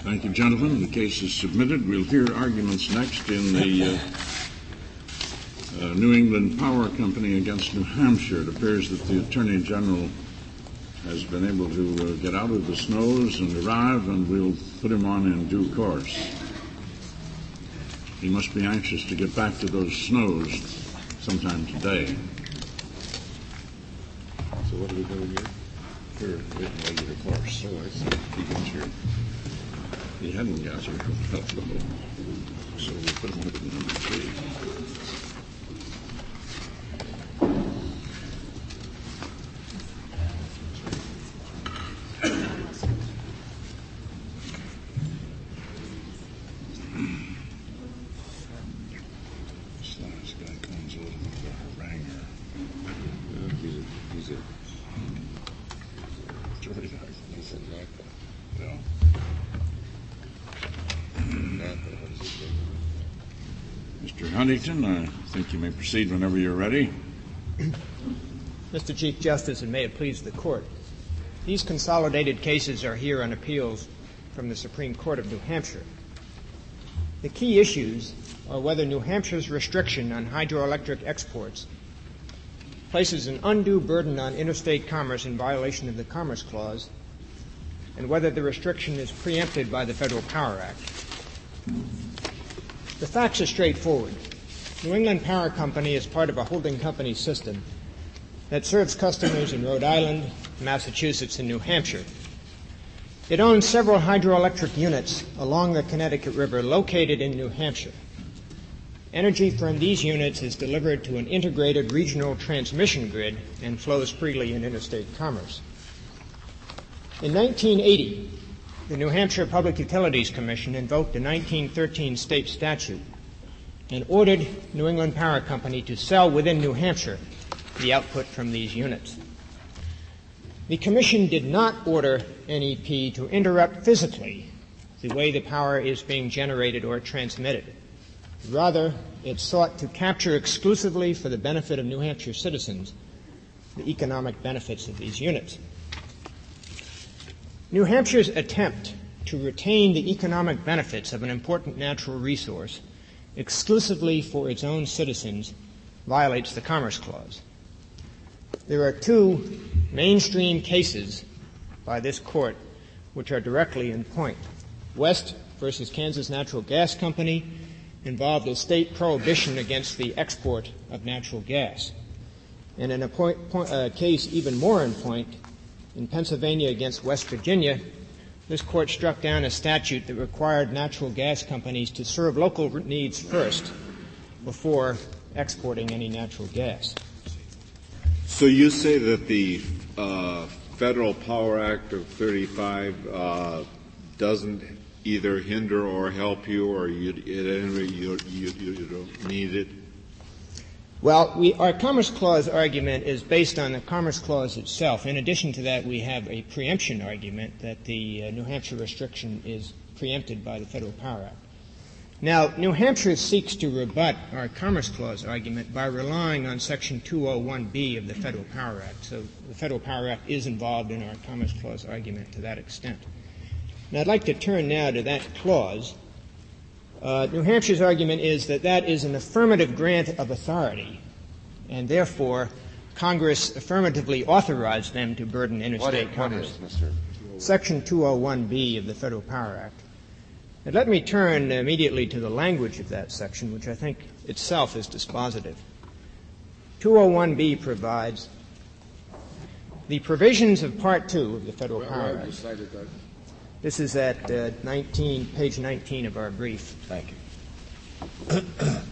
Thank you, gentlemen. The case is submitted. We'll hear arguments next in the New England Power Company against New Hampshire. It appears that the Attorney General has been able to get out of the snows and arrive, and we'll put him on in due course. He must be anxious to get back to those snows sometime today. So what are we doing here? We're waiting for the course. Oh, I see. He got here. He hadn't got here. So we put him at number 3. Mr. Huntington, I think you may proceed whenever you're ready. Mr. Chief Justice, and may it please the Court, these consolidated cases are here on appeals from the Supreme Court of New Hampshire. The key issues are whether New Hampshire's restriction on hydroelectric exports places an undue burden on interstate commerce in violation of the Commerce Clause, and whether the restriction is preempted by the Federal Power Act. The facts are straightforward. New England Power Company is part of a holding company system that serves customers in Rhode Island, Massachusetts, and New Hampshire. It owns several hydroelectric units along the Connecticut River located in New Hampshire. Energy from these units is delivered to an integrated regional transmission grid and flows freely in interstate commerce. In 1980, the New Hampshire Public Utilities Commission invoked a 1913 state statute and ordered New England Power Company to sell within New Hampshire the output from these units. The Commission did not order NEP to interrupt physically the way the power is being generated or transmitted. Rather, it sought to capture exclusively for the benefit of New Hampshire citizens the economic benefits of these units. New Hampshire's attempt to retain the economic benefits of an important natural resource exclusively for its own citizens violates the Commerce Clause. There are two mainstream cases by this Court which are directly in point. West versus Kansas Natural Gas Company involved a state prohibition against the export of natural gas. And in a case even more in point, in Pennsylvania against West Virginia, this Court struck down a statute that required natural gas companies to serve local needs first before exporting any natural gas. So you say that the Federal Power Act of 35 doesn't either hinder or help you, or you don't need it? Well, our Commerce Clause argument is based on the Commerce Clause itself. In addition to that, we have a preemption argument that the New Hampshire restriction is preempted by the Federal Power Act. Now, New Hampshire seeks to rebut our Commerce Clause argument by relying on Section 201B of the Federal Power Act. So the Federal Power Act is involved in our Commerce Clause argument to that extent. Now, I'd like to turn now to that clause. New Hampshire's argument is that that is an affirmative grant of authority, and therefore Congress affirmatively authorized them to burden interstate commerce. Section 201B of the Federal Power Act. And let me turn immediately to the language of that section, which I think itself is dispositive. 201B provides the provisions of Part 2 of the Federal Power Act. This is at page 19 of our brief. Thank you.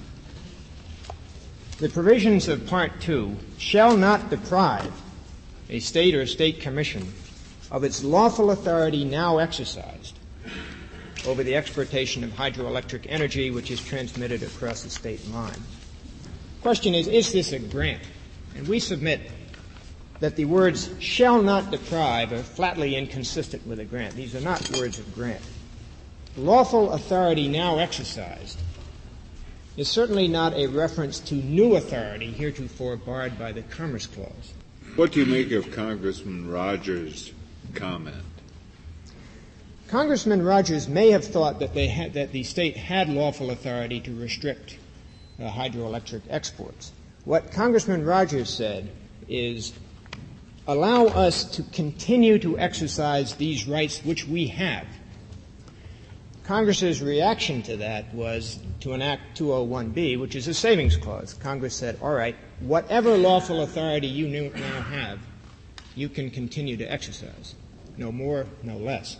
The provisions of Part 2 shall not deprive a state or state commission of its lawful authority now exercised over the exportation of hydroelectric energy which is transmitted across the state line. The question is this a grant? And we submit that the words shall not deprive are flatly inconsistent with a grant. These are not words of grant. Lawful authority now exercised is certainly not a reference to new authority heretofore barred by the Commerce Clause. What do you make of Congressman Rogers' comment? Congressman Rogers may have thought that that the state had lawful authority to restrict hydroelectric exports. What Congressman Rogers said is, allow us to continue to exercise these rights which we have. Congress's reaction to that was to enact 201B, which is a savings clause. Congress said, all right, whatever lawful authority you now have, you can continue to exercise. No more, no less.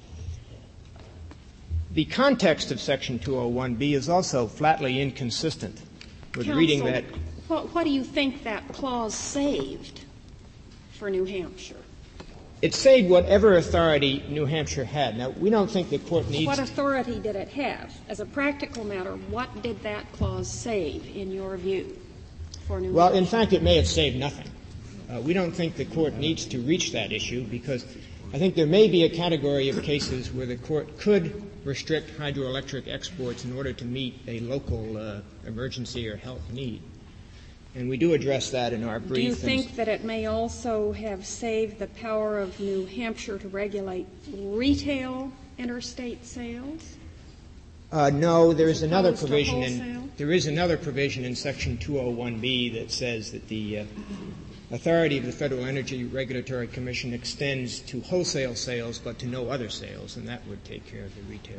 The context of Section 201B is also flatly inconsistent with Counsel, reading that. What do you think that clause saved for New Hampshire? It saved whatever authority New Hampshire had. Now, we don't think the Court needs... What authority did it have? As a practical matter, what did that clause save, in your view, for New Hampshire? Well, in fact, it may have saved nothing. We don't think the Court needs to reach that issue because I think there may be a category of cases where the Court could restrict hydroelectric exports in order to meet a local emergency or health need. And we do address that in our brief. Do you think that it may also have saved the power of New Hampshire to regulate retail interstate sales? No, there is another provision in Section 201B that says that the authority of the Federal Energy Regulatory Commission extends to wholesale sales but to no other sales, and that would take care of the retail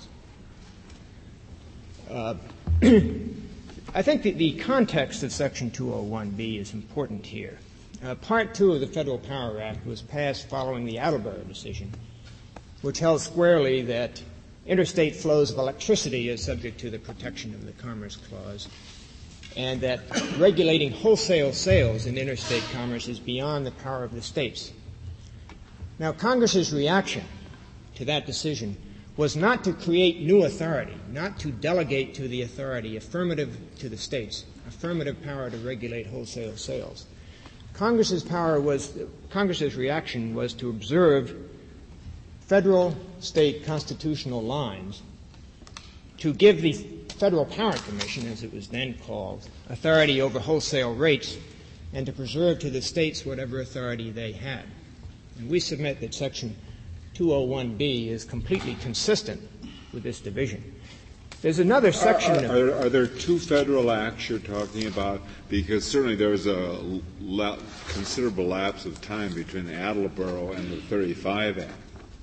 sales. I think the context of Section 201B is important here. Part 2 of the Federal Power Act was passed following the Attleboro decision, which held squarely that interstate flows of electricity is subject to the protection of the Commerce Clause, and that regulating wholesale sales in interstate commerce is beyond the power of the states. Now, Congress's reaction to that decision was not to create new authority, not to delegate to the authority affirmative to the states, affirmative power to regulate wholesale sales. Congress's reaction was to observe federal state constitutional lines to give the Federal Power Commission, as it was then called, authority over wholesale rates and to preserve to the states whatever authority they had. And we submit that Section 201B is completely consistent with this division. There's another section Are there two federal acts you're talking about? Because certainly there was a considerable lapse of time between Attleboro and the 35 Act.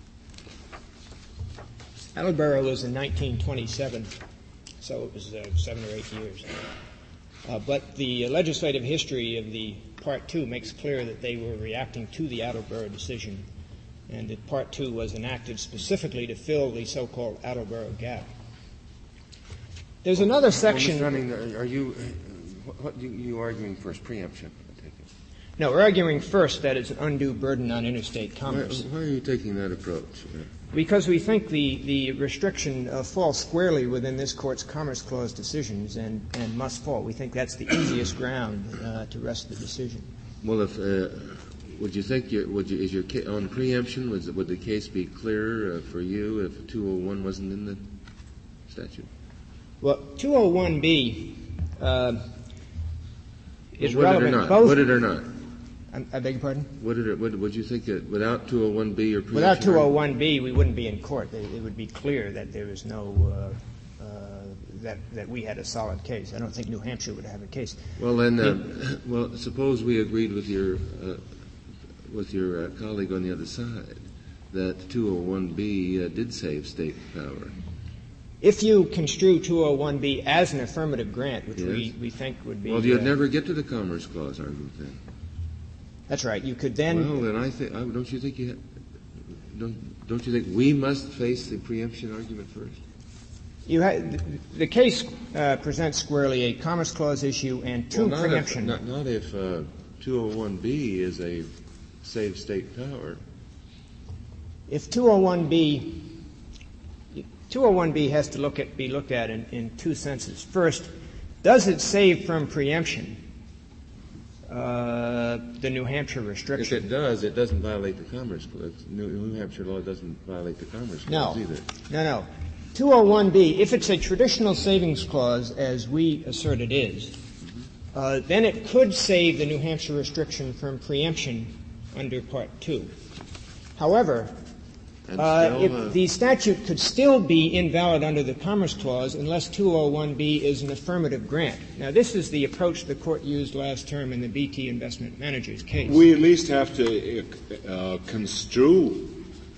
Attleboro was in 1927, so it was 7 or 8 years. But the legislative history of the Part 2 makes clear that they were reacting to the Attleboro decision, and that Part 2 was enacted specifically to fill the so-called Attleboro gap. There's another section... Well, Mr. Running, are you arguing for preemption? I take it? No, we're arguing first that it's an undue burden on interstate commerce. Why are you taking that approach? Because we think the restriction falls squarely within this Court's Commerce Clause decisions and must fall. We think that's the easiest ground to rest the decision. Well, if would you think is your on preemption would the case be clearer for you if 201 wasn't in the statute? Well, 201B is Would relevant both. Would it or not? I beg your pardon? Would you think that without 201B or preemption? Without 201B, we wouldn't be in court. It would be clear that there was no that we had a solid case. I don't think New Hampshire would have a case. Well, then, well, suppose we agreed with your colleague on the other side that 201B did save state power. If you construe 201B as an affirmative grant, which yes. we think would be... Well, you'd never get to the Commerce Clause argument then. That's right. You could then... Well, then I think, don't you think don't you think we must face the preemption argument first? The case presents squarely a Commerce Clause issue and two preemption. Not if 201B is a save state power. If 201B has to be looked at in two senses. First, does it save from preemption the New Hampshire restriction? If it does, it doesn't violate the Commerce Clause. New Hampshire law doesn't violate the Commerce Clause either. No. 201B, if it's a traditional savings clause, as we assert it is, then it could save the New Hampshire restriction from preemption under Part 2. However, The statute could still be invalid under the Commerce Clause unless 201B is an affirmative grant. Now, this is the approach the Court used last term in the BT Investment Managers case. We at least have to construe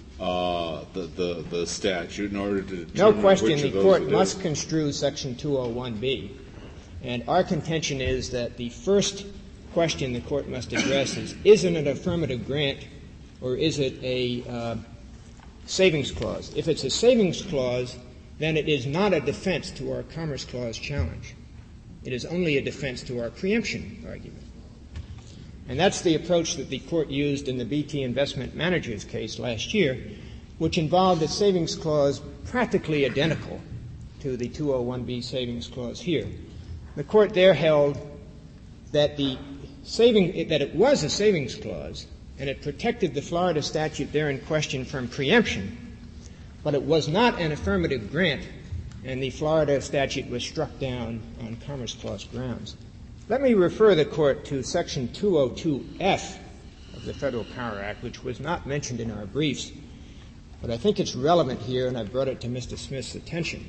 the statute in order to determine no question which of the those Court it must is. construe Section 201B. And our contention is that the first question the Court must address is it an affirmative grant or is it a savings clause? If it's a savings clause, then it is not a defense to our Commerce Clause challenge. It is only a defense to our preemption argument. And that's the approach that the Court used in the BT Investment Managers case last year, which involved a savings clause practically identical to the 201B savings clause here. The Court there held that that it was a savings clause and it protected the Florida statute there in question from preemption, but it was not an affirmative grant, and the Florida statute was struck down on Commerce Clause grounds. Let me refer the Court to Section 202F of the Federal Power Act, which was not mentioned in our briefs, but I think it's relevant here, and I've brought it to Mr. Smith's attention.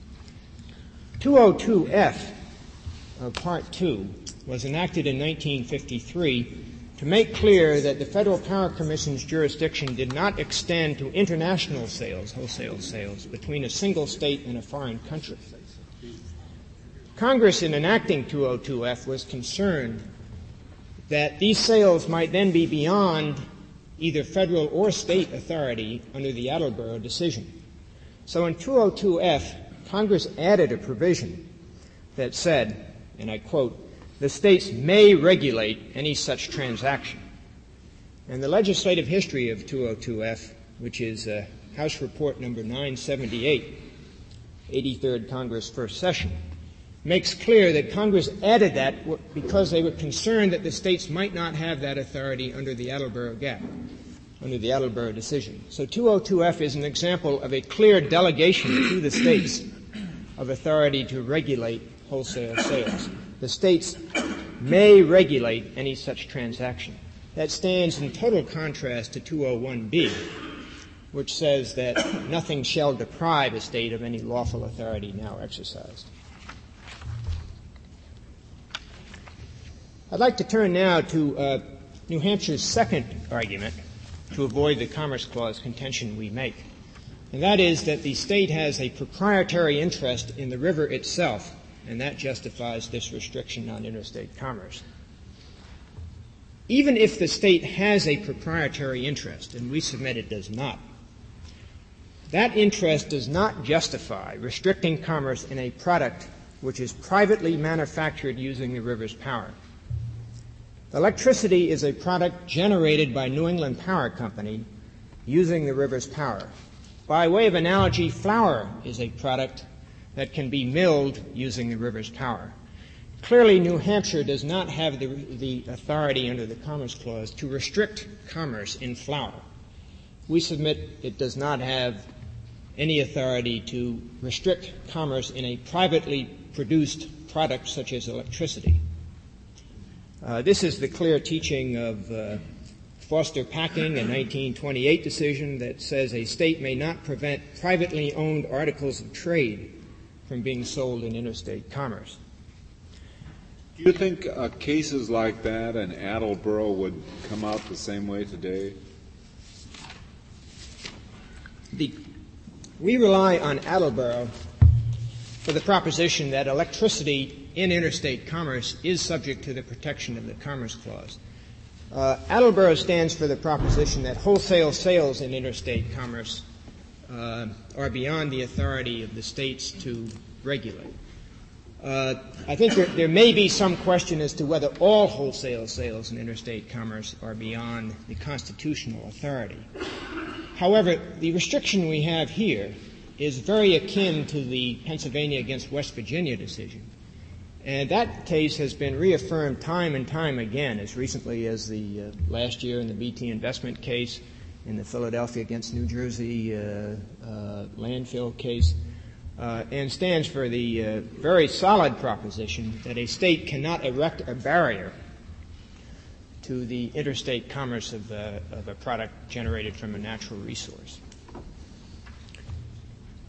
202F of Part 2 was enacted in 1953 to make clear that the Federal Power Commission's jurisdiction did not extend to international sales, wholesale sales, between a single state and a foreign country. Congress, in enacting 202F, was concerned that these sales might then be beyond either federal or state authority under the Attleboro decision. So in 202F, Congress added a provision that said, and I quote, "The states may regulate any such transaction." And the legislative history of 202F, which is House Report number 978, 83rd Congress First Session, makes clear that Congress added that because they were concerned that the states might not have that authority under the Attleboro gap, under the Attleboro decision. So 202F is an example of a clear delegation to the states of authority to regulate wholesale sales. The states may regulate any such transaction. That stands in total contrast to 201B, which says that nothing shall deprive a state of any lawful authority now exercised. I'd like to turn now to New Hampshire's second argument to avoid the Commerce Clause contention we make, and that is that the state has a proprietary interest in the river itself, and that justifies this restriction on interstate commerce. Even if the state has a proprietary interest, and we submit it does not, that interest does not justify restricting commerce in a product which is privately manufactured using the river's power. Electricity is a product generated by New England Power Company using the river's power. By way of analogy, flour is a product that can be milled using the river's power. Clearly, New Hampshire does not have the authority under the Commerce Clause to restrict commerce in flour. We submit it does not have any authority to restrict commerce in a privately produced product such as electricity. This is the clear teaching of Foster Packing, a 1928 decision that says a state may not prevent privately owned articles of trade from being sold in interstate commerce. Do you think cases like that in Attleboro would come out the same way today? We rely on Attleboro for the proposition that electricity in interstate commerce is subject to the protection of the Commerce Clause. Attleboro stands for the proposition that wholesale sales in interstate commerce are beyond the authority of the states to regulate. I think there may be some question as to whether all wholesale sales in interstate commerce are beyond the constitutional authority. However, the restriction we have here is very akin to the Pennsylvania against West Virginia decision. And that case has been reaffirmed time and time again, as recently as the last year in the BT investment case, in the Philadelphia against New Jersey landfill case, and stands for the very solid proposition that a state cannot erect a barrier to the interstate commerce of a product generated from a natural resource.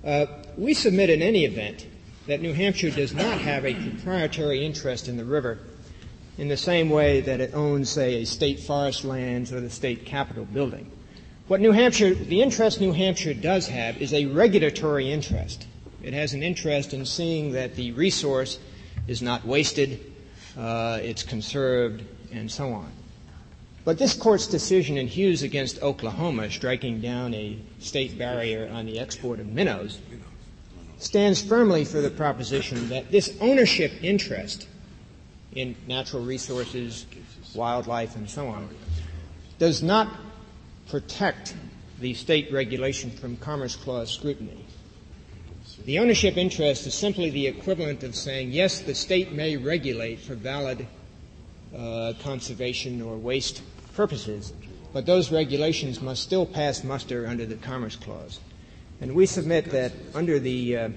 We submit in any event that New Hampshire does not have a proprietary interest in the river in the same way that it owns, say, a state forest lands or the state capitol building. The interest New Hampshire does have is a regulatory interest. It has an interest in seeing that the resource is not wasted, it's conserved, and so on. But this Court's decision in Hughes against Oklahoma, striking down a state barrier on the export of minnows, stands firmly for the proposition that this ownership interest in natural resources, wildlife, and so on, does not protect the state regulation from Commerce Clause scrutiny. The ownership interest is simply the equivalent of saying, yes, the state may regulate for valid conservation or waste purposes, but those regulations must still pass muster under the Commerce Clause. And we submit that under the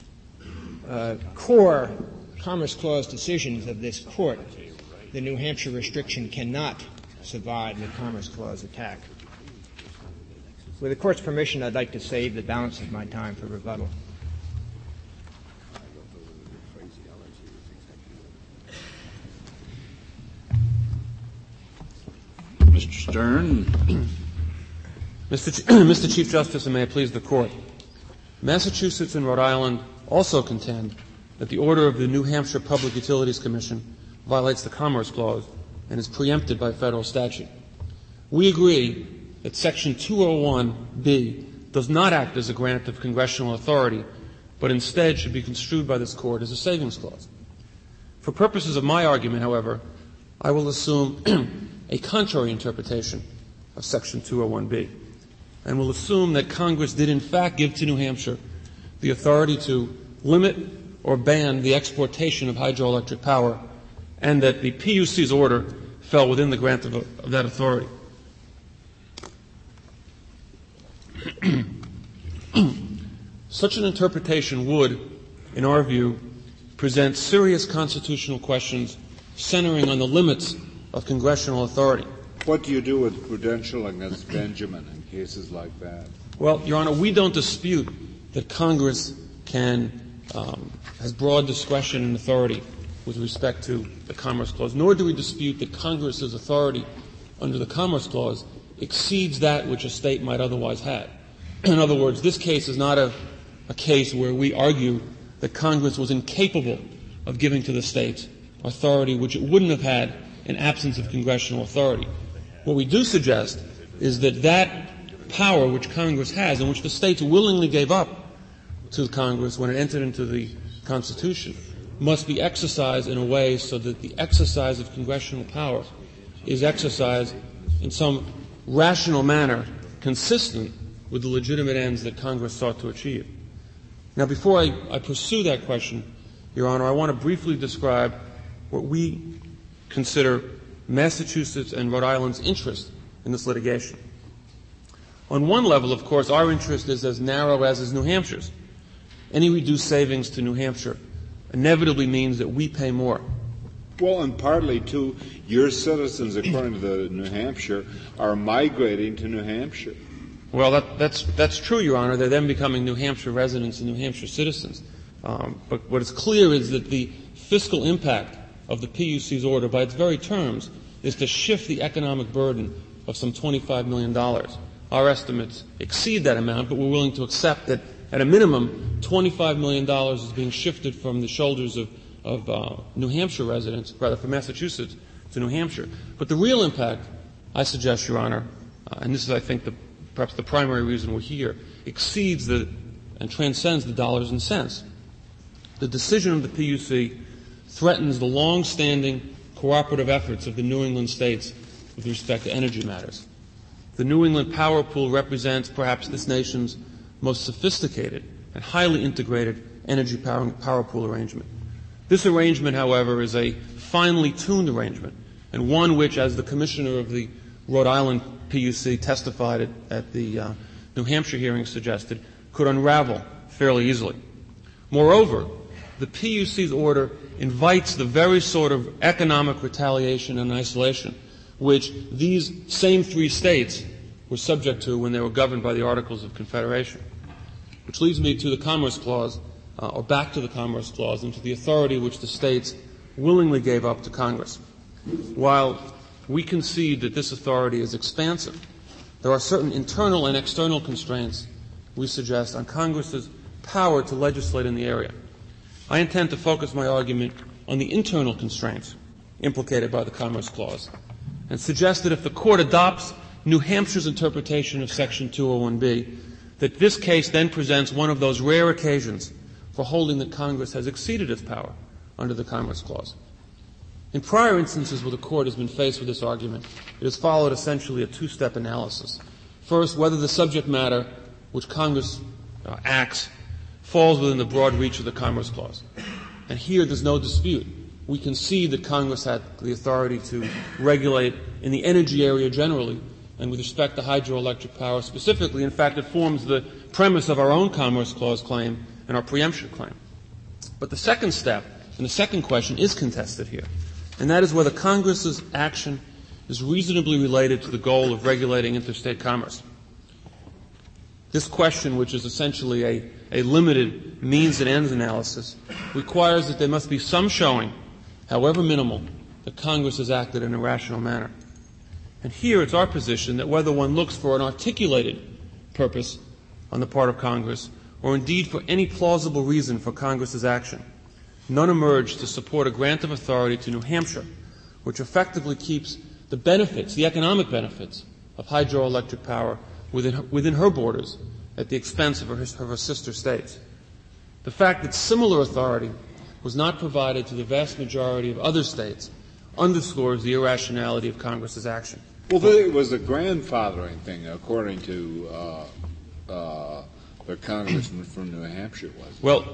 core Commerce Clause decisions of this Court, the New Hampshire restriction cannot survive the Commerce Clause attack. With the Court's permission, I'd like to save the balance of my time for rebuttal. Mr. Stern. Mr. Chief Justice, and may it please the Court, Massachusetts and Rhode Island also contend that the order of the New Hampshire Public Utilities Commission violates the Commerce Clause and is preempted by federal statute. We agree that Section 201B does not act as a grant of congressional authority, but instead should be construed by this Court as a savings clause. For purposes of my argument, however, I will assume a contrary interpretation of Section 201B, and will assume that Congress did in fact give to New Hampshire the authority to limit or ban the exportation of hydroelectric power, and that the PUC's order fell within the grant of that authority. Such an interpretation would, in our view, present serious constitutional questions centering on the limits of congressional authority. What do you do with Prudential against Benjamin in cases like that? Well, Your Honor, we don't dispute that Congress has broad discretion and authority with respect to the Commerce Clause, nor do we dispute that Congress's authority under the Commerce Clause exceeds that which a state might otherwise have. In other words, this case is not a case where we argue that Congress was incapable of giving to the states authority which it wouldn't have had in absence of congressional authority. What we do suggest is that that power which Congress has and which the states willingly gave up to Congress when it entered into the Constitution must be exercised in a way so that the exercise of congressional power is exercised in some rational manner consistent with the legitimate ends that Congress sought to achieve. Now, before I pursue that question, Your Honor, I want to briefly describe what we consider Massachusetts and Rhode Island's interest in this litigation. On one level, of course, our interest is as narrow as is New Hampshire's. Any reduced savings to New Hampshire inevitably means that we pay more. Well, and partly, too, your citizens, according to the New Hampshire, are migrating to New Hampshire. Well, that's true, Your Honor. They're then becoming New Hampshire residents and New Hampshire citizens. But what is clear is that the fiscal impact of the PUC's order, by its very terms, is to shift the economic burden of some $25 million. Our estimates exceed that amount, but we're willing to accept that, at a minimum, $25 million is being shifted from the shoulders of New Hampshire residents, rather from Massachusetts to New Hampshire. But the real impact, I suggest, Your Honor, and this is, I think, perhaps the primary reason we're here, exceeds and transcends the dollars and cents. The decision of the PUC threatens the long-standing cooperative efforts of the New England states with respect to energy matters. The New England Power Pool represents perhaps this nation's most sophisticated and highly integrated energy power pool arrangement. This arrangement, however, is a finely tuned arrangement, and one which, as the commissioner of the Rhode Island PUC testified at the New Hampshire hearing suggested, could unravel fairly easily. Moreover, the PUC's order invites the very sort of economic retaliation and isolation which these same three states were subject to when they were governed by the Articles of Confederation. Which leads me to the Commerce Clause, or back to the Commerce Clause, and to the authority which the states willingly gave up to Congress. While we concede that this authority is expansive, there are certain internal and external constraints we suggest on Congress's power to legislate in the area. I intend to focus my argument on the internal constraints implicated by the Commerce Clause and suggest that if the Court adopts New Hampshire's interpretation of Section 201B, that this case then presents one of those rare occasions for holding that Congress has exceeded its power under the Commerce Clause. In prior instances where the Court has been faced with this argument, it has followed essentially a two-step analysis. First, whether the subject matter which Congress acts falls within the broad reach of the Commerce Clause. And here there's no dispute. We concede that Congress had the authority to regulate in the energy area generally, and with respect to hydroelectric power specifically. In fact, it forms the premise of our own Commerce Clause claim and our preemption claim. But the second step and the second question is contested here, and that is whether Congress's action is reasonably related to the goal of regulating interstate commerce. This question, which is essentially a limited means and ends analysis, requires that there must be some showing, however minimal, that Congress has acted in a rational manner. And here it's our position that whether one looks for an articulated purpose on the part of Congress, or indeed for any plausible reason for Congress's action, none emerged to support a grant of authority to New Hampshire, which effectively keeps the benefits, the economic benefits, of hydroelectric power within her borders at the expense of her sister states. The fact that similar authority was not provided to the vast majority of other states underscores the irrationality of Congress's action. Well, it was a grandfathering thing, according to the congressman from New Hampshire, was it? Well,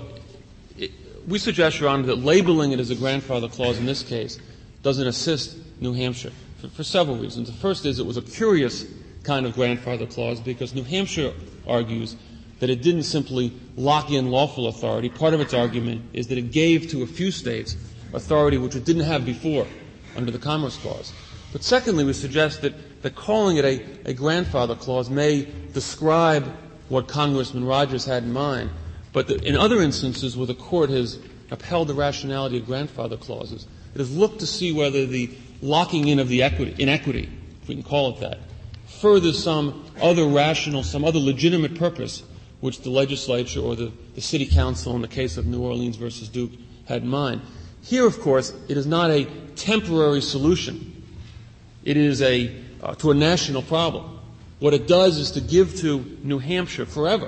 we suggest, Your Honor, that labeling it as a grandfather clause in this case doesn't assist New Hampshire for several reasons. The first is it was a curious kind of grandfather clause because New Hampshire argues that it didn't simply lock in lawful authority. Part of its argument is that it gave to a few states authority which it didn't have before under the Commerce Clause. But secondly, we suggest that calling it a grandfather clause may describe what Congressman Rogers had in mind, but that in other instances where the Court has upheld the rationality of grandfather clauses, it has looked to see whether the locking in of the inequity, if we can call it that, furthers some other rational, some other legitimate purpose which the legislature or the city council in the case of New Orleans versus Duke had in mind. Here, of course, it is not a temporary solution. It is to a national problem. What it does is to give to New Hampshire forever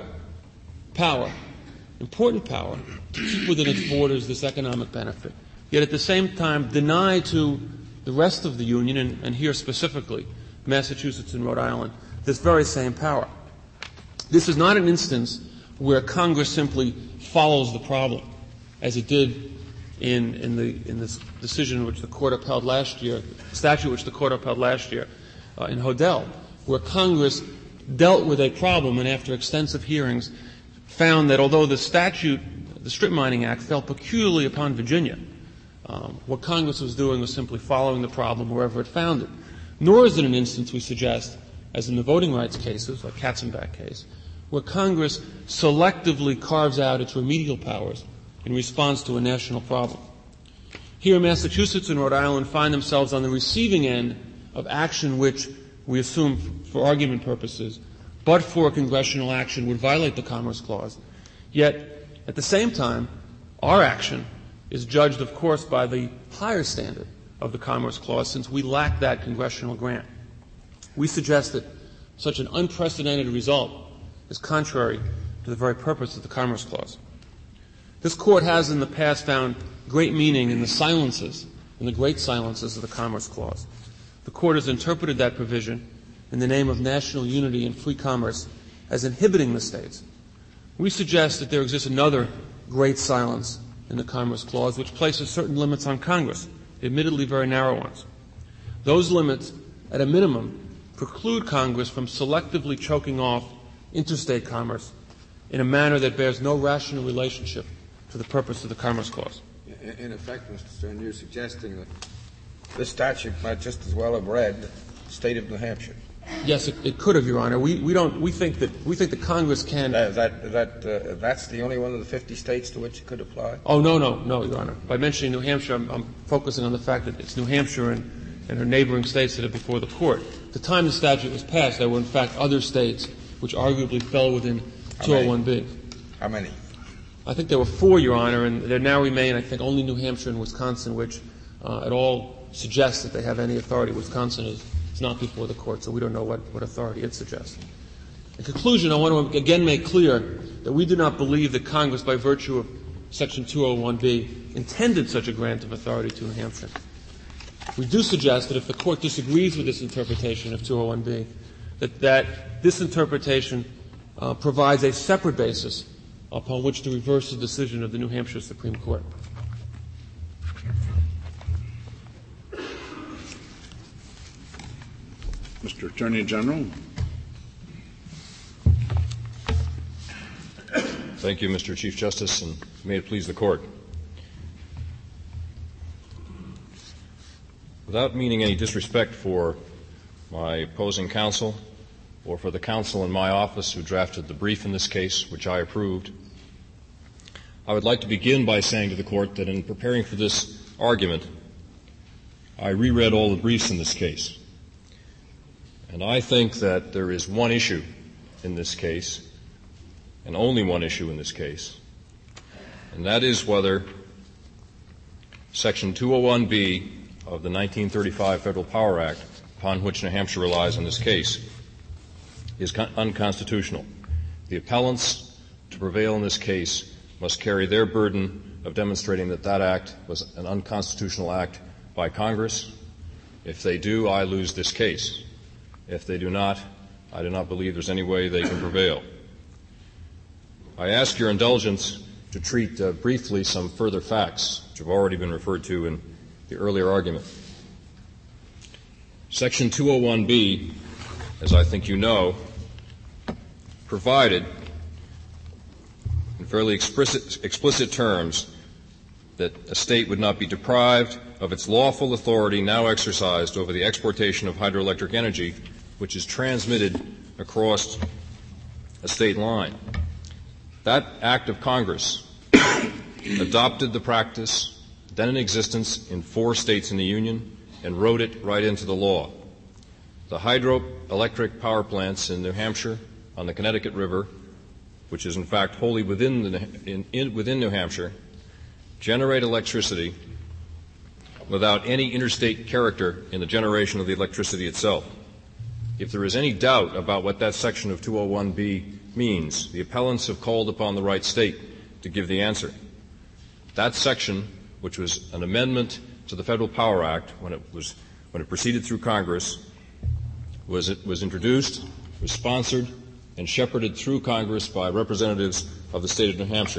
power, important power, to keep within its borders this economic benefit, yet at the same time deny to the rest of the Union, and here specifically Massachusetts and Rhode Island, this very same power. This is not an instance where Congress simply follows the problem, as it did in this decision which the Court upheld last year, statute which the Court upheld last year in Hodel, where Congress dealt with a problem and after extensive hearings found that although the statute, the Strip Mining Act, fell peculiarly upon Virginia, what Congress was doing was simply following the problem wherever it found it. Nor is it an instance, we suggest, as in the voting rights cases, like Katzenbach case, where Congress selectively carves out its remedial powers in response to a national problem. Here, Massachusetts and Rhode Island find themselves on the receiving end of action which, we assume for argument purposes, but for congressional action would violate the Commerce Clause. Yet, at the same time, our action is judged, of course, by the higher standard of the Commerce Clause, since we lack that congressional grant. We suggest that such an unprecedented result is contrary to the very purpose of the Commerce Clause. This Court has in the past found great meaning in the silences, in the great silences of the Commerce Clause. The Court has interpreted that provision in the name of national unity and free commerce as inhibiting the states. We suggest that there exists another great silence in the Commerce Clause which places certain limits on Congress, admittedly very narrow ones. Those limits, at a minimum, preclude Congress from selectively choking off interstate commerce in a manner that bears no rational relationship to the purpose of the Commerce Clause. In effect, Mr. Stern, you're suggesting that this statute might just as well have read the state of New Hampshire. Yes, it could have, Your Honor. We think that Congress can. That's the only one of the 50 states to which it could apply? Oh, no, Your Honor. By mentioning New Hampshire, I'm focusing on the fact that it's New Hampshire and her neighboring states that are before the court. At the time the statute was passed, there were in fact other states which arguably fell within 201B. How many? I think there were 4, Your Honor, and there now remain, I think, only New Hampshire and Wisconsin, which at all suggests that they have any authority. Wisconsin is not before the court, so we don't know what authority it suggests. In conclusion, I want to again make clear that we do not believe that Congress, by virtue of Section 201B, intended such a grant of authority to New Hampshire. We do suggest that if the court disagrees with this interpretation of 201B, that this interpretation provides a separate basis upon which to reverse the decision of the New Hampshire Supreme Court. Mr. Attorney General. Thank you, Mr. Chief Justice, and may it please the Court. Without meaning any disrespect for my opposing counsel or for the counsel in my office who drafted the brief in this case, which I approved, I would like to begin by saying to the Court that in preparing for this argument, I reread all the briefs in this case. And I think that there is one issue in this case, and only one issue in this case, and that is whether Section 201B of the 1935 Federal Power Act, upon which New Hampshire relies in this case, is unconstitutional. The appellants to prevail in this case must carry their burden of demonstrating that that act was an unconstitutional act by Congress. If they do, I lose this case. If they do not, I do not believe there's any way they can prevail. I ask your indulgence to treat briefly some further facts which have already been referred to in the earlier argument. Section 201B, as I think you know, provided in fairly explicit terms that a state would not be deprived of its lawful authority now exercised over the exportation of hydroelectric energy which is transmitted across a state line. That act of Congress adopted the practice then in existence in 4 states in the Union and wrote it right into the law. The hydroelectric power plants in New Hampshire on the Connecticut River, which is in fact wholly within New Hampshire, generate electricity without any interstate character in the generation of the electricity itself. If there is any doubt about what that section of 201B means, the appellants have called upon the right state to give the answer. That section, which was an amendment to the Federal Power Act when it proceeded through Congress, was introduced, was sponsored, and shepherded through Congress by representatives of the state of New Hampshire.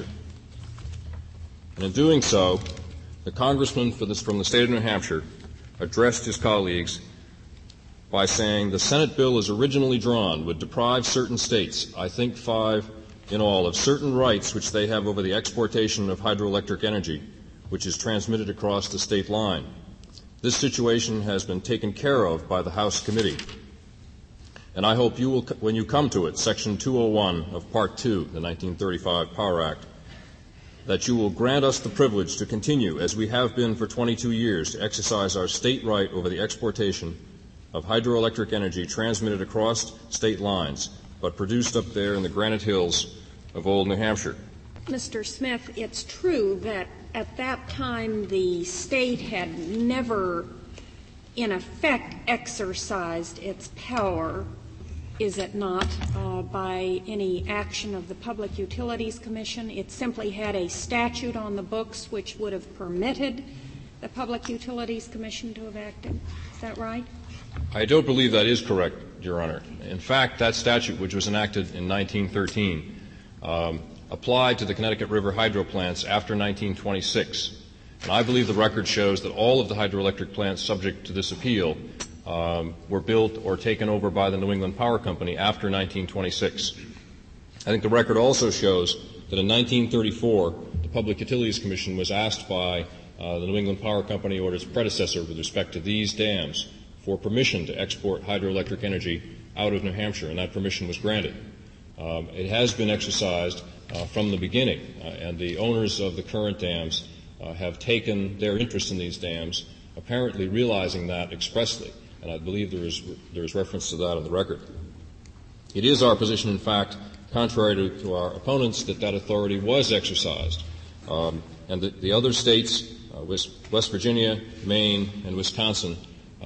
And in doing so, the congressman from the state of New Hampshire addressed his colleagues by saying the Senate bill as originally drawn would deprive certain states, I think 5 in all, of certain rights which they have over the exportation of hydroelectric energy, which is transmitted across the state line. This situation has been taken care of by the House committee. And I hope you will, when you come to it, Section 201 of Part 2, the 1935 Power Act, that you will grant us the privilege to continue, as we have been for 22 years, to exercise our state right over the exportation of hydroelectric energy transmitted across state lines, but produced up there in the granite hills of old New Hampshire. Mr. Smith, it's true that at that time the state had never, in effect, exercised its power, is it not, by any action of the Public Utilities Commission. It simply had a statute on the books which would have permitted the Public Utilities Commission to have acted. Is that right? I don't believe that is correct, Your Honor. In fact, that statute, which was enacted in 1913, applied to the Connecticut River hydro plants after 1926. And I believe the record shows that all of the hydroelectric plants subject to this appeal were built or taken over by the New England Power Company after 1926. I think the record also shows that in 1934, the Public Utilities Commission was asked by the New England Power Company or its predecessor with respect to these dams for permission to export hydroelectric energy out of New Hampshire, and that permission was granted. It has been exercised from the beginning, and the owners of the current dams have taken their interest in these dams, apparently realizing that expressly, and I believe there is reference to that on the record. It is our position, in fact, contrary to our opponents, that authority was exercised, and the other states, West Virginia, Maine, and Wisconsin,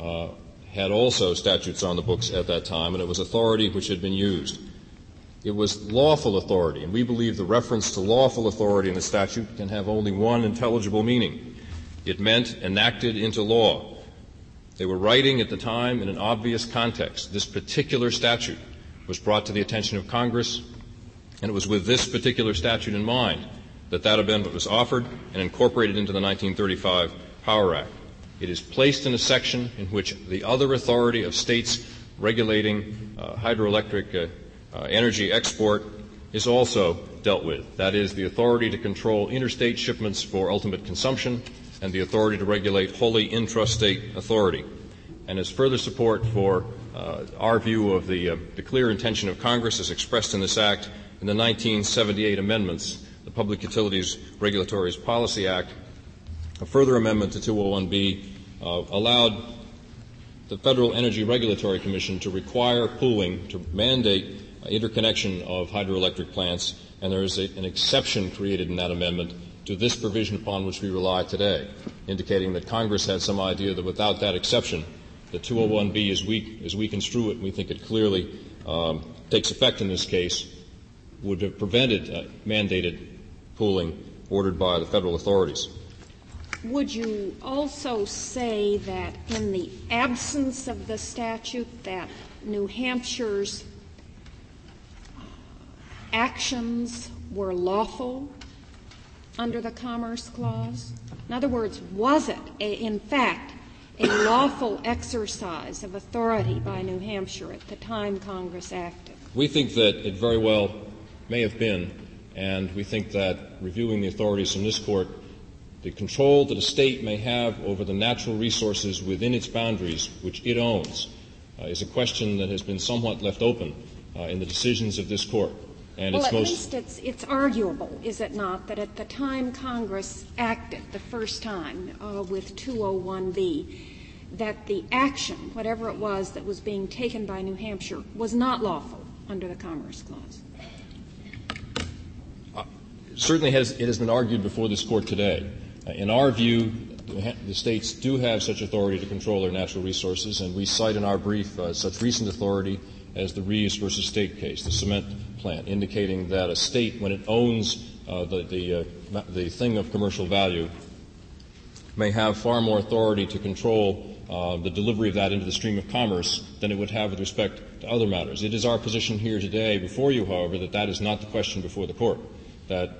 had also statutes on the books at that time, and it was authority which had been used. It was lawful authority, and we believe the reference to lawful authority in the statute can have only one intelligible meaning. It meant enacted into law. They were writing at the time in an obvious context. This particular statute was brought to the attention of Congress, and it was with this particular statute in mind that amendment was offered and incorporated into the 1935 Power Act. It is placed in a section in which the other authority of states regulating hydroelectric energy export is also dealt with. That is, the authority to control interstate shipments for ultimate consumption and the authority to regulate wholly intrastate authority. And as further support for our view of the clear intention of Congress as expressed in this Act, in the 1978 amendments, the Public Utilities Regulatory Policy Act, a further amendment to 201B allowed the Federal Energy Regulatory Commission to require pooling, to mandate interconnection of hydroelectric plants, and there is an exception created in that amendment to this provision upon which we rely today, indicating that Congress had some idea that without that exception, the 201B, as we construe it, and we think it clearly takes effect in this case, would have prevented mandated pooling ordered by the federal authorities. Would you also say that in the absence of the statute that New Hampshire's actions were lawful under the Commerce Clause? In other words, was it, in fact, a lawful exercise of authority by New Hampshire at the time Congress acted? We think that it very well may have been, and we think that reviewing the authorities from this Court, the control that a state may have over the natural resources within its boundaries, which it owns, is a question that has been somewhat left open in the decisions of this Court. And well, at least it's arguable, is it not, that at the time Congress acted the first time with 201B, that the action, whatever it was that was being taken by New Hampshire, was not lawful under the Commerce Clause? Certainly it has been argued before this Court today. In our view, the states do have such authority to control their natural resources, and we cite in our brief such recent authority as the Reeves versus State case, the cement plant, indicating that a state, when it owns the thing of commercial value, may have far more authority to control the delivery of that into the stream of commerce than it would have with respect to other matters. It is our position here today before you, however, that is not the question before the Court, that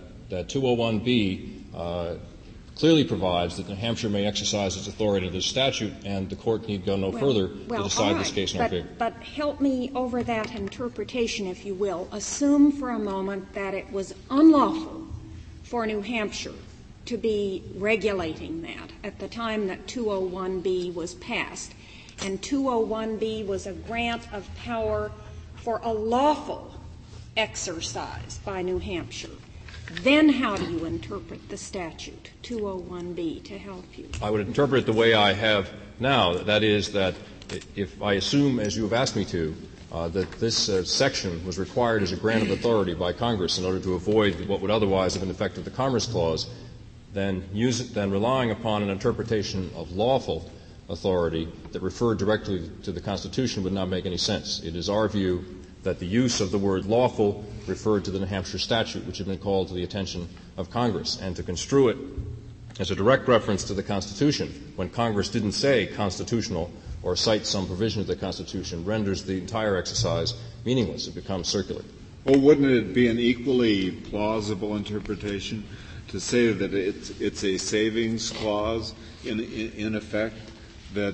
201B clearly provides that New Hampshire may exercise its authority under the statute, and the Court need go no further to decide this case in our favor. But help me over that interpretation, if you will. Assume for a moment that it was unlawful for New Hampshire to be regulating that at the time that 201B was passed, and 201B was a grant of power for a lawful exercise by New Hampshire. Then how do you interpret the statute, 201B, to help you? I would interpret it the way I have now. That is that if I assume, as you have asked me to, that this section was required as a grant of authority by Congress in order to avoid what would otherwise have been affected the Commerce Clause, then relying upon an interpretation of lawful authority that referred directly to the Constitution would not make any sense. It is our view that the use of the word lawful referred to the New Hampshire statute, which had been called to the attention of Congress, and to construe it as a direct reference to the Constitution when Congress didn't say constitutional or cite some provision of the Constitution renders the entire exercise meaningless. It becomes circular. Well, wouldn't it be an equally plausible interpretation to say that it's a savings clause in effect, that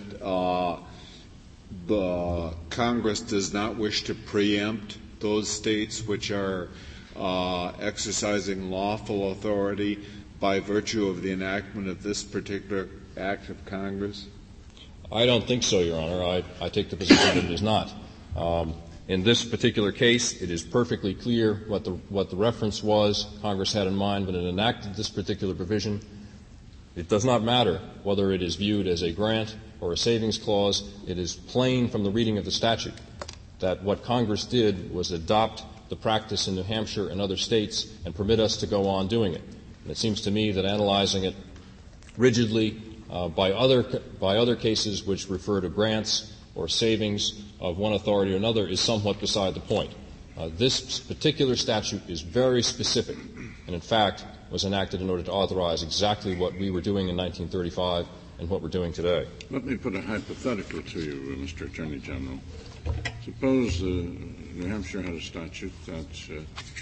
the Congress does not wish to preempt those states which are exercising lawful authority by virtue of the enactment of this particular act of Congress? I don't think so, Your Honor. I take the position that it is not. In this particular case, it is perfectly clear what the reference was Congress had in mind when it enacted this particular provision. It does not matter whether it is viewed as a grant or a savings clause. It is plain from the reading of the statute that what Congress did was adopt the practice in New Hampshire and other states and permit us to go on doing it. And it seems to me that analyzing it rigidly by other cases which refer to grants or savings of one authority or another is somewhat beside the point. This particular statute is very specific and, in fact, was enacted in order to authorize exactly what we were doing in 1935 and what we're doing today. Let me put a hypothetical to you, Mr. Attorney General. Suppose New Hampshire had a statute that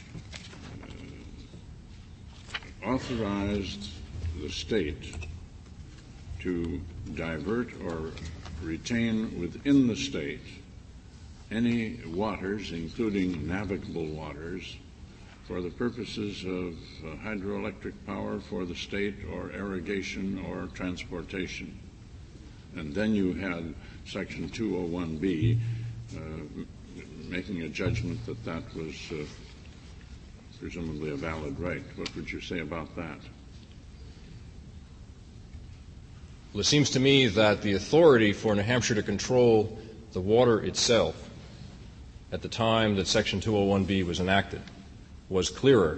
authorized the state to divert or retain within the state any waters, including navigable waters, for the purposes of hydroelectric power for the state or irrigation or transportation. And then you had Section 201B making a judgment that that was presumably a valid right. What would you say about that? Well, it seems to me that the authority for New Hampshire to control the water itself at the time that Section 201B was enacted was clearer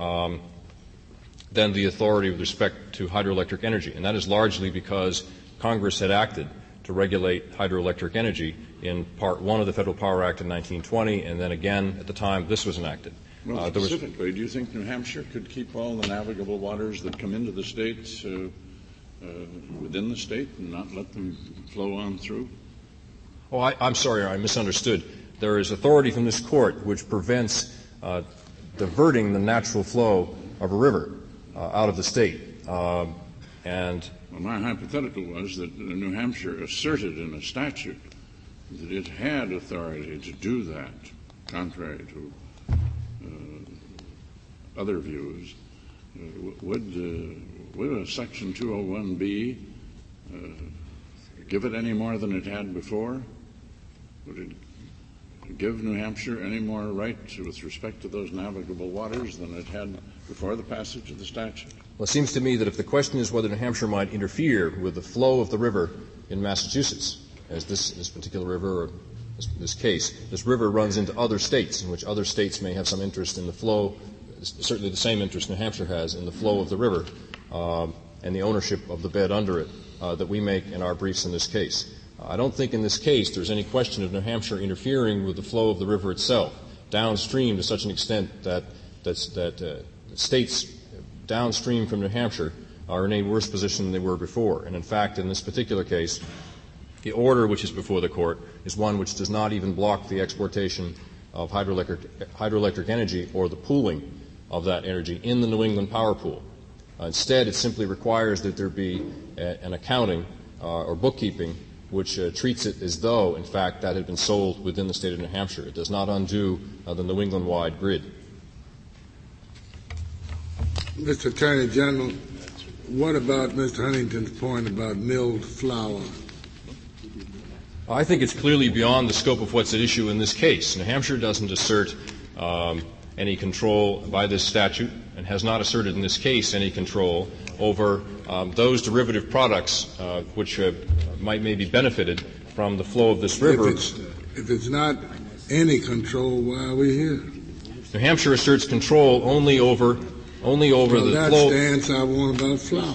than the authority with respect to hydroelectric energy. And that is largely because Congress had acted to regulate hydroelectric energy in Part 1 of the Federal Power Act in 1920, and then again at the time this was enacted. Well, specifically, do you think New Hampshire could keep all the navigable waters that come into the state within the state and not let them flow on through? Oh, I'm sorry, I misunderstood. There is authority from this Court which prevents diverting the natural flow of a river out of the state. And well, my hypothetical was that New Hampshire asserted in a statute that it had authority to do that, contrary to other views. Would a Section 201B give it any more than it had before? Would it give New Hampshire any more rights with respect to those navigable waters than it had before the passage of the statute? Well, it seems to me that if the question is whether New Hampshire might interfere with the flow of the river in Massachusetts, as this particular river, or this case, this river runs into other states in which other states may have some interest in the flow, certainly the same interest New Hampshire has in the flow of the river and the ownership of the bed under it that we make in our briefs in this case. I don't think in this case there's any question of New Hampshire interfering with the flow of the river itself downstream to such an extent that states downstream from New Hampshire are in a worse position than they were before. And in fact, in this particular case, the order which is before the Court is one which does not even block the exportation of hydroelectric energy or the pooling of that energy in the New England power pool. Instead, it simply requires that there be an accounting or bookkeeping which treats it as though, in fact, that had been sold within the state of New Hampshire. It does not undo the New England-wide grid. Mr. Attorney General, what about Mr. Huntington's point about milled flour? I think it's clearly beyond the scope of what's at issue in this case. New Hampshire doesn't assert any control by this statute and has not asserted in this case any control over those derivative products which might maybe benefited from the flow of this river. If it's not any control, why are we here? New Hampshire asserts control only over the flow. That's the answer I want about flour.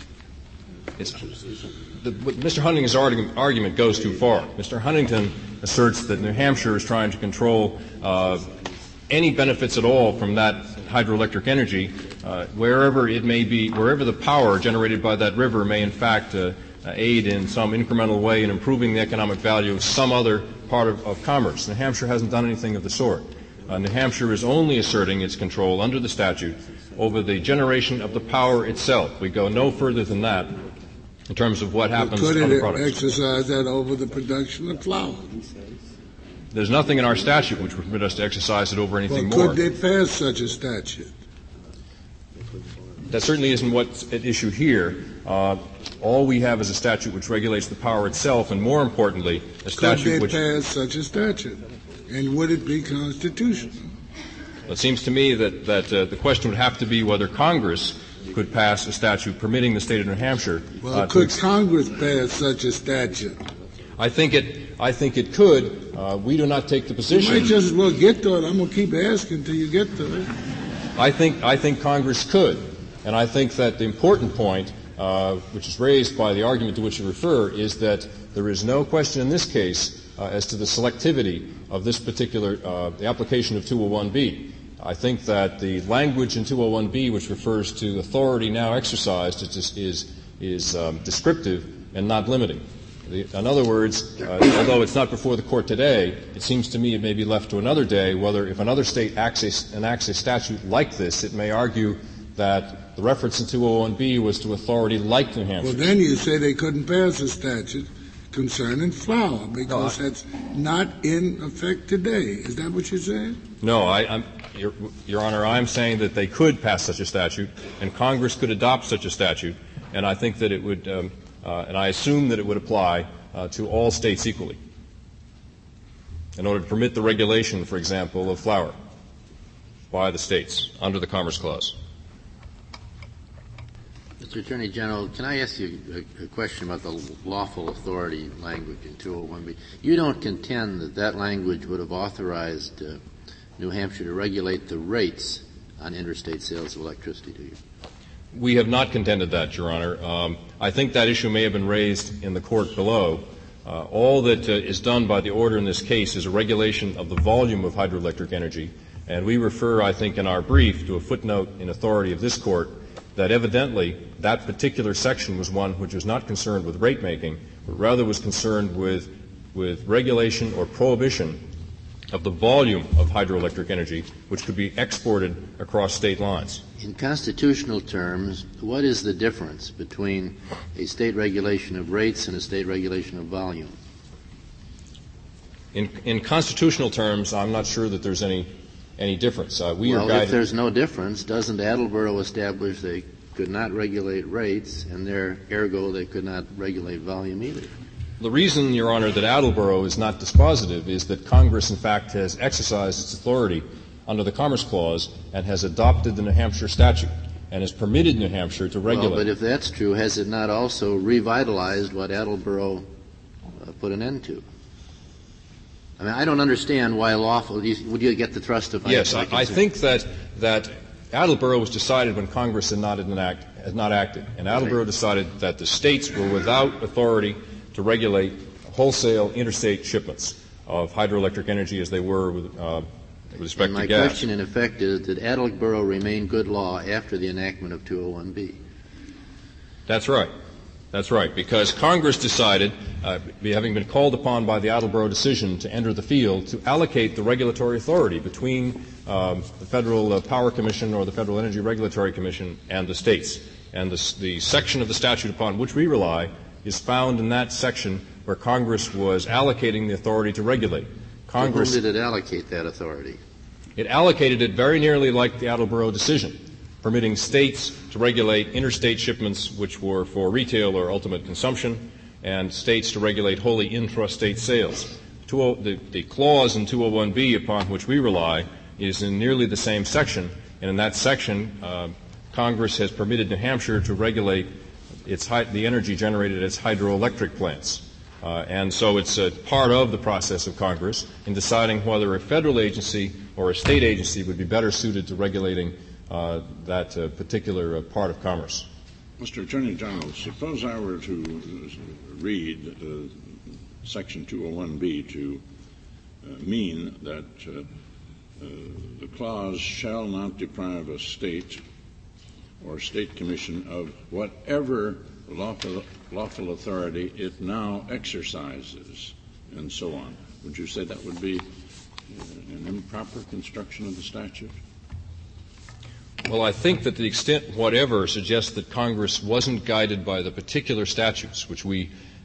Mr. Huntington's argument goes too far. Mr. Huntington asserts that New Hampshire is trying to control any benefits at all from that hydroelectric energy, wherever it may be, wherever the power generated by that river may in fact aid in some incremental way in improving the economic value of some other part of commerce. New Hampshire hasn't done anything of the sort. New Hampshire is only asserting its control under the statute over the generation of the power itself. We go no further than that in terms of what happens to other products. Could it exercise that over the production of flour? There's nothing in our statute which would permit us to exercise it over anything more. Could they pass such a statute? That certainly isn't what's at issue here. All we have is a statute which regulates the power itself, and more importantly, a statute which... Could they pass such a statute? And would it be constitutional? It seems to me that the question would have to be whether Congress could pass a statute permitting the state of New Hampshire. Well, could Congress pass such a statute? I think it could. We do not take the position. You might just as well get to it. I'm going to keep asking until you get to it. I think Congress could, and I think that the important point, which is raised by the argument to which you refer, is that there is no question in this case as to the selectivity of this particular the application of 201B. I think that the language in 201B, which refers to authority now exercised, is descriptive and not limiting. In other words, although it's not before the Court today, it seems to me it may be left to another day whether if another state enacts a statute like this, it may argue that the reference in 201B was to authority like New Hampshire. Well, then you say they couldn't pass a statute concerning flour because that's not in effect today. Is that what you're saying? No, Your Honor, I'm saying that they could pass such a statute, and Congress could adopt such a statute, and I think that it would and I assume that it would apply to all states equally in order to permit the regulation, for example, of flour by the states under the Commerce Clause. Mr. Attorney General, can I ask you a question about the lawful authority language in 201B? You don't contend that that language would have authorized New Hampshire to regulate the rates on interstate sales of electricity, do you? We have not contended that, Your Honor. I think that issue may have been raised in the court below. All that is done by the order in this case is a regulation of the volume of hydroelectric energy, and we refer, I think, in our brief to a footnote in authority of this Court that evidently that particular section was one which was not concerned with rate making, but rather was concerned with regulation or prohibition of the volume of hydroelectric energy which could be exported across state lines. In constitutional terms, what is the difference between a state regulation of rates and a state regulation of volume? In constitutional terms, I'm not sure that there's any difference. If there's no difference, doesn't Attleboro establish they could not regulate rates, and ergo they could not regulate volume either? The reason, Your Honor, that Attleboro is not dispositive is that Congress, in fact, has exercised its authority under the Commerce Clause and has adopted the New Hampshire statute and has permitted New Hampshire to regulate. Well, but if that's true, has it not also revitalized what Attleboro put an end to? I mean, I don't understand why lawful. Would you get the thrust of? Yes, I think that Attleboro was decided when Congress had not acted, and Attleboro decided that the states were without authority to regulate wholesale interstate shipments of hydroelectric energy as they were with respect to gas. My question, in effect, is did Attleboro remain good law after the enactment of 201B? That's right. That's right, because Congress decided, having been called upon by the Attleboro decision to enter the field, to allocate the regulatory authority between the Federal Power Commission or the Federal Energy Regulatory Commission and the states. And the section of the statute upon which we rely is found in that section where Congress was allocating the authority to regulate. Congress, to whom did it allocate that authority? It allocated it very nearly like the Attleboro decision, permitting states to regulate interstate shipments which were for retail or ultimate consumption, and states to regulate wholly intrastate sales. The clause in 201B upon which we rely is in nearly the same section, and in that section Congress has permitted New Hampshire to regulate the energy generated at its hydroelectric plants. And so it's a part of the process of Congress in deciding whether a federal agency or a state agency would be better suited to regulating that particular part of commerce. Mr. Attorney General, suppose I were to read Section 201B to mean that the clause shall not deprive a state or state commission of whatever lawful authority it now exercises, and so on. Would you say that would be an improper construction of the statute? Well, I think that the extent whatever suggests that Congress wasn't guided by the particular statutes which we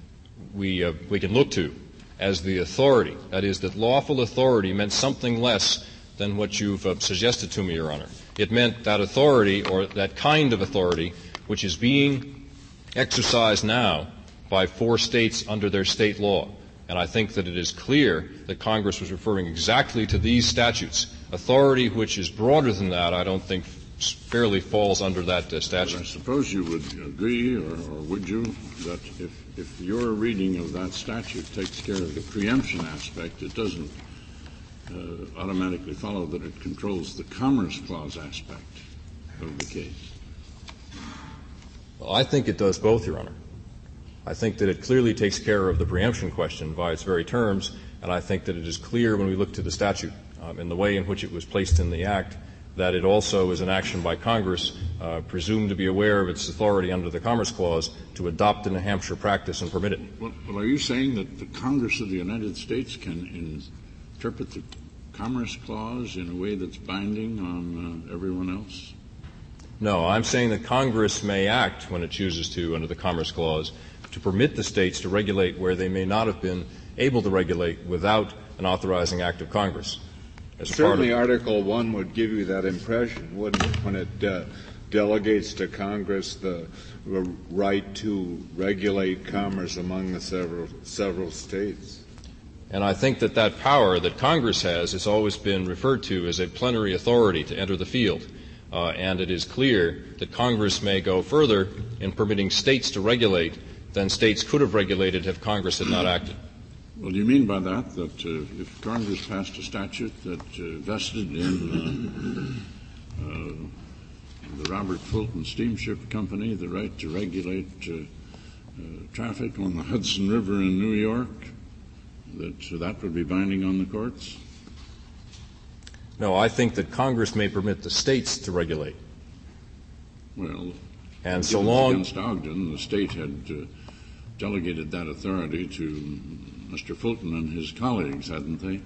can look to as the authority. That is, that lawful authority meant something less than what you've suggested to me, Your Honor. It meant that authority or that kind of authority which is being exercised now by 4 states under their state law. And I think that it is clear that Congress was referring exactly to these statutes. Authority which is broader than that, I don't think fairly falls under that statute. But I suppose you would agree, or would you, that if your reading of that statute takes care of the preemption aspect, it doesn't automatically follow that it controls the Commerce Clause aspect of the case? Well, I think it does both, Your Honor. I think that it clearly takes care of the preemption question by its very terms, and I think that it is clear when we look to the statute in the way in which it was placed in the Act that it also is an action by Congress, presumed to be aware of its authority under the Commerce Clause, to adopt a New Hampshire practice and permit it. Well, are you saying that the Congress of the United States can interpret the Commerce Clause in a way that's binding on everyone else? No, I'm saying that Congress may act when it chooses to under the Commerce Clause to permit the states to regulate where they may not have been able to regulate without an authorizing act of Congress. Certainly Article 1 would give you that impression, wouldn't it, when it delegates to Congress the right to regulate commerce among the several states. And I think that that power that Congress has always been referred to as a plenary authority to enter the field. And it is clear that Congress may go further in permitting states to regulate than states could have regulated if Congress had not acted. Well, do you mean by that if Congress passed a statute that vested in the Robert Fulton Steamship Company the right to regulate traffic on the Hudson River in New York, that would be binding on the courts? No, I think that Congress may permit the states to regulate. Well, and so long against Ogden, the state had delegated that authority to Mr. Fulton and his colleagues, hadn't they?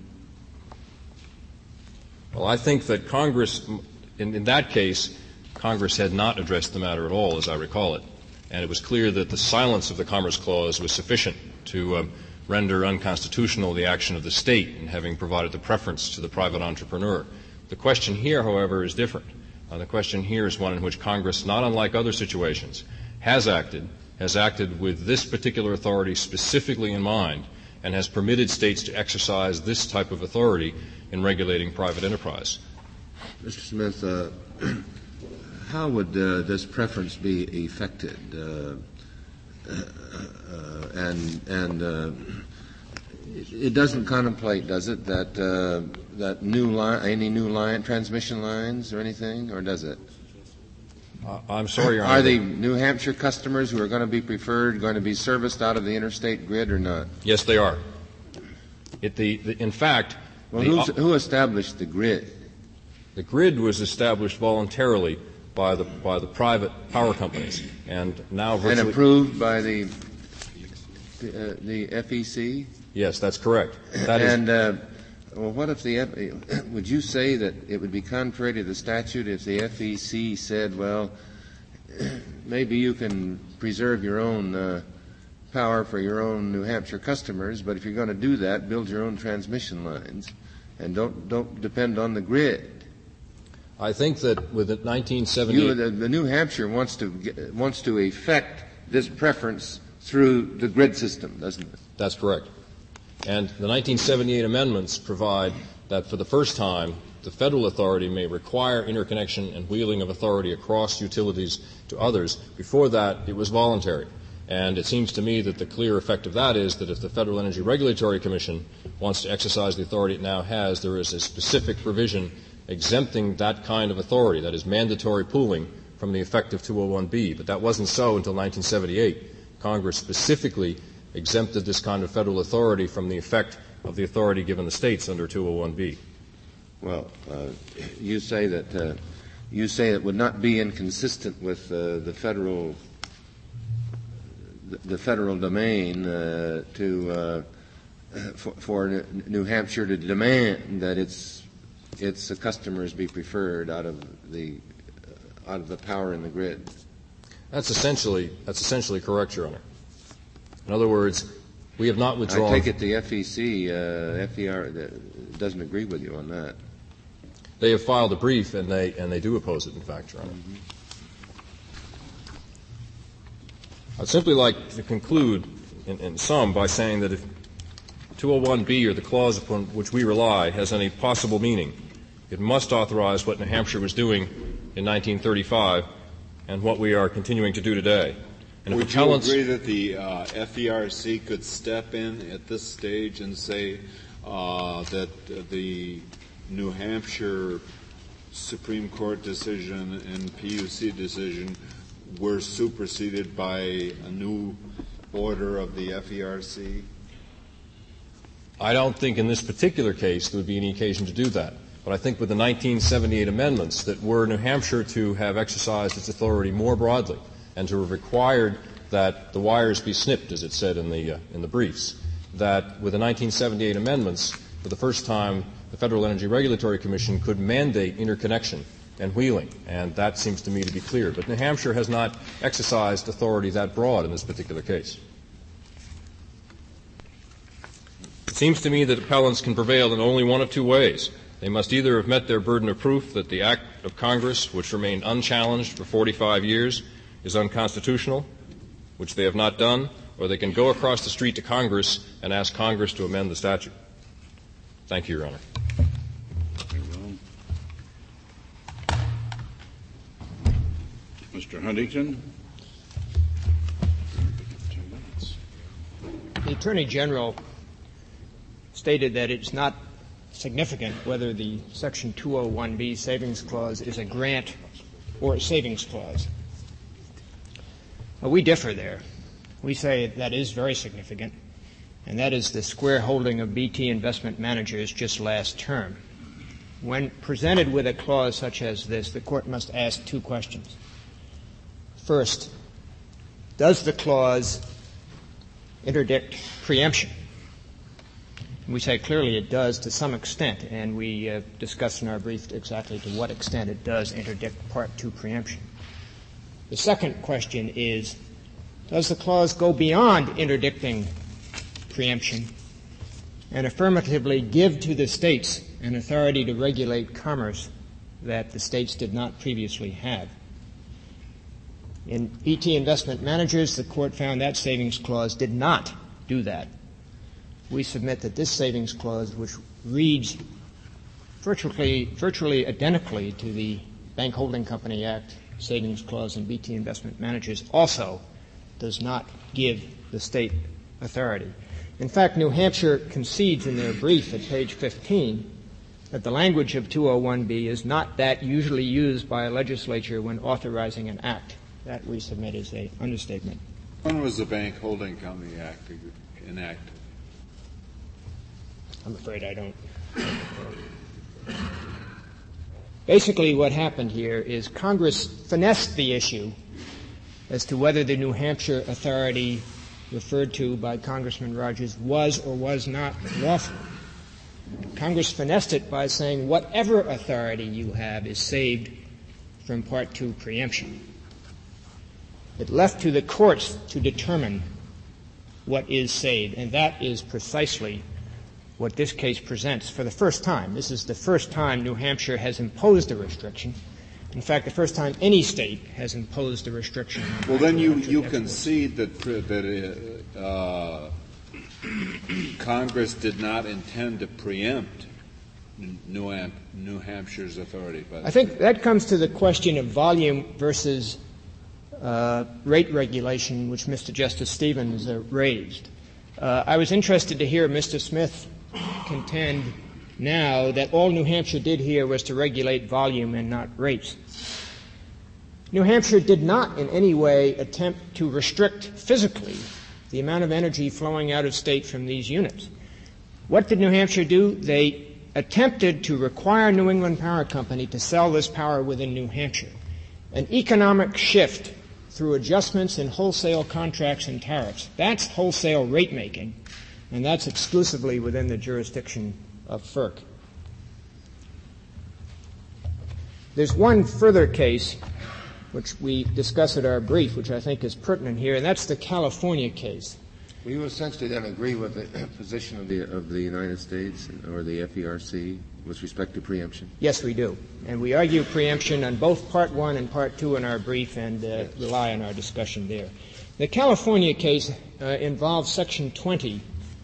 Well, I think that Congress, in that case, Congress had not addressed the matter at all, as I recall it. And it was clear that the silence of the Commerce Clause was sufficient to render unconstitutional the action of the state in having provided the preference to the private entrepreneur. The question here, however, is different. The question here is one in which Congress, not unlike other situations, has acted with this particular authority specifically in mind, and has permitted states to exercise this type of authority in regulating private enterprise. Mr. Smith, how would this preference be effected? It doesn't contemplate, does it, that any new transmission lines or anything, or does it? I'm sorry, Your Honor. Are the New Hampshire customers who are going to be preferred going to be serviced out of the interstate grid or not? Yes, they are. In fact, who established the grid? The grid was established voluntarily by the private power companies, and now virtually and approved by the FEC. Yes, that's correct. Well, what if would you say that it would be contrary to the statute if the FEC said, well, maybe you can preserve your own power for your own New Hampshire customers, but if you're going to do that, build your own transmission lines and don't depend on the grid? I think that with 1978, the New Hampshire wants to effect this preference through the grid system, doesn't it? That's correct. And the 1978 amendments provide that for the first time, the federal authority may require interconnection and wheeling of authority across utilities to others. Before that, it was voluntary. And it seems to me that the clear effect of that is that if the Federal Energy Regulatory Commission wants to exercise the authority it now has, there is a specific provision exempting that kind of authority, that is mandatory pooling, from the effect of 201B. But that wasn't so until 1978. Congress specifically exempted this kind of federal authority from the effect of the authority given the states under 201B. Well, you say that it would not be inconsistent with the federal domain for New Hampshire to demand that its customers be preferred out of the power in the grid. That's essentially correct, Your Honor. In other words, we have not withdrawn. I take it the FEC, FER doesn't agree with you on that. They have filed a brief, and they do oppose it, in fact, Your Honor. Mm-hmm. I'd simply like to conclude in sum by saying that 201B, or the clause upon which we rely, has any possible meaning, it must authorize what New Hampshire was doing in 1935 and what we are continuing to do today. And would you agree that the FERC could step in at this stage and say that the New Hampshire Supreme Court decision and PUC decision were superseded by a new order of the FERC? I don't think in this particular case there would be any occasion to do that. But I think with the 1978 amendments that were New Hampshire to have exercised its authority more broadly and to have required that the wires be snipped, as it said in the briefs, that with the 1978 amendments, for the first time, the Federal Energy Regulatory Commission could mandate interconnection and wheeling, and that seems to me to be clear. But New Hampshire has not exercised authority that broad in this particular case. It seems to me that appellants can prevail in only one of two ways. They must either have met their burden of proof that the act of Congress, which remained unchallenged for 45 years, is unconstitutional, which they have not done, or they can go across the street to Congress and ask Congress to amend the statute. Thank you, Your Honor. Very well. Mr. Huntington. The Attorney General stated that it's not significant whether the Section 201B savings clause is a grant or a savings clause. We differ there. We say that is very significant, and that is the square holding of BT Investment Managers just last term. When presented with a clause such as this, the Court must ask two questions. First, does the clause interdict preemption? We say clearly it does to some extent, and we discuss in our brief exactly to what extent it does interdict Part 2 preemption. The second question is, does the clause go beyond interdicting preemption and affirmatively give to the states an authority to regulate commerce that the states did not previously have? In BT Investment Managers, the Court found that savings clause did not do that. We submit that this savings clause, which reads virtually identically to the Bank Holding Company Act savings clause in BT Investment Managers, also does not give the state authority. In fact, New Hampshire concedes in their brief at page 15 that the language of 201B is not that usually used by a legislature when authorizing an act. That, we submit, is an understatement. When was the Bank Holding Company Act enacted? I'm afraid I don't. Basically, what happened here is Congress finessed the issue as to whether the New Hampshire authority referred to by Congressman Rogers was or was not lawful. Congress finessed it by saying whatever authority you have is saved from Part 2 preemption. It left to the courts to determine what is saved, and that is precisely what this case presents for the first time. This is the first time New Hampshire has imposed a restriction. In fact, the first time any state has imposed a restriction. Well, then you concede that Congress did not intend to preempt New Hampshire's authority. I think that comes to the question of volume versus rate regulation, which Mr. Justice Stevens raised. I was interested to hear Mr. Smith contend now that all New Hampshire did here was to regulate volume and not rates. New Hampshire did not in any way attempt to restrict physically the amount of energy flowing out of state from these units. What did New Hampshire do? They attempted to require New England Power Company to sell this power within New Hampshire. An economic shift through adjustments in wholesale contracts and tariffs. That's wholesale rate making, and that's exclusively within the jurisdiction of FERC. There's one further case which we discuss at our brief, which I think is pertinent here, and that's the California case. Will you essentially then agree with the position of the United States or the FERC with respect to preemption? Yes, we do. And we argue preemption on both Part 1 and Part 2 in our brief and rely on our discussion there. The California case involves Section 20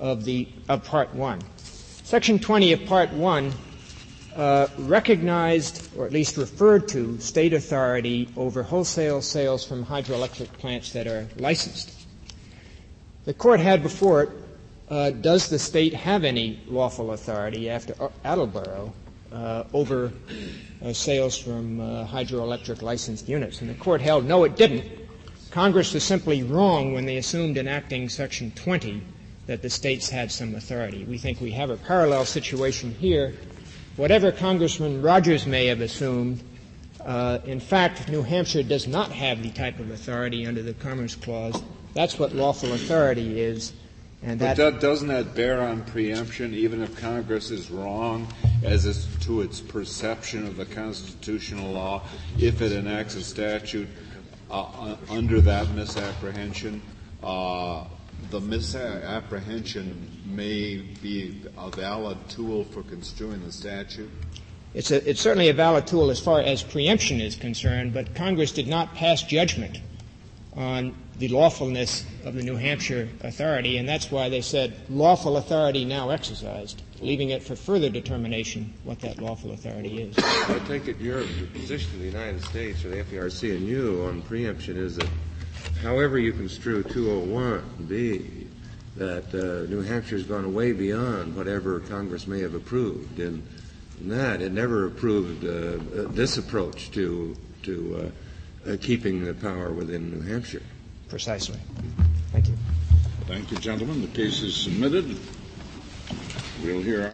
of Part 1. Section 20 of Part 1 recognized, or at least referred to, state authority over wholesale sales from hydroelectric plants that are licensed. The Court had before it, does the state have any lawful authority after Attleboro over sales from hydroelectric licensed units? And the Court held, no, it didn't. Congress was simply wrong when they assumed enacting Section 20 that the states had some authority. We think we have a parallel situation here. Whatever Congressman Rogers may have assumed, in fact, New Hampshire does not have the type of authority under the Commerce Clause. That's what lawful authority is. And but doesn't that bear on preemption, even if Congress is wrong as to its perception of the constitutional law, if it enacts a statute under that misapprehension? The misapprehension may be a valid tool for construing the statute? It's certainly a valid tool as far as preemption is concerned, but Congress did not pass judgment on the lawfulness of the New Hampshire authority, and that's why they said lawful authority now exercised, leaving it for further determination what that lawful authority is. I take it your position in the United States or the FERC and you on preemption is that however you construe 201B, that New Hampshire's gone way beyond whatever Congress may have approved. And in that, it never approved this approach to keeping the power within New Hampshire. Precisely. Thank you. Thank you, gentlemen. The case is submitted. We'll hear